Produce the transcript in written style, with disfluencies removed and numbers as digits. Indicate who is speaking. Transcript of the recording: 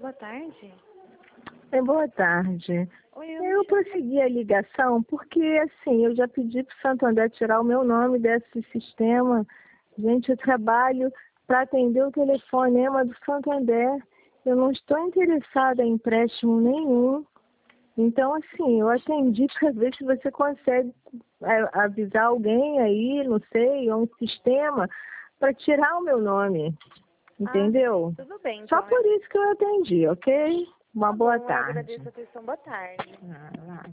Speaker 1: Boa tarde.
Speaker 2: Boa tarde.
Speaker 1: Oi,
Speaker 2: Eu prossegui a ligação porque, assim, eu já pedi para o Santander tirar o meu nome desse sistema. Gente, eu trabalho para atender o telefonema do Santander. Eu não estou interessada em empréstimo nenhum. Então, assim, eu atendi para ver se você consegue avisar alguém aí, não sei, ou um sistema, para tirar o meu nome. Entendeu?
Speaker 1: Tudo bem,
Speaker 2: Só
Speaker 1: então.
Speaker 2: por isso que eu atendi, ok? Uma boa
Speaker 1: Eu
Speaker 2: tarde.
Speaker 1: agradeço a atenção. Boa tarde.